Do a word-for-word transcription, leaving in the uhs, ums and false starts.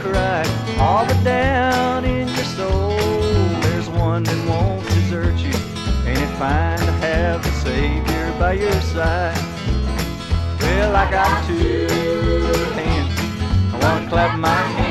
right. All but down in your soul, there's one that won't desert you. Ain't it fine to have the Savior by your side? Well, I got two hands, I wanna clap my hands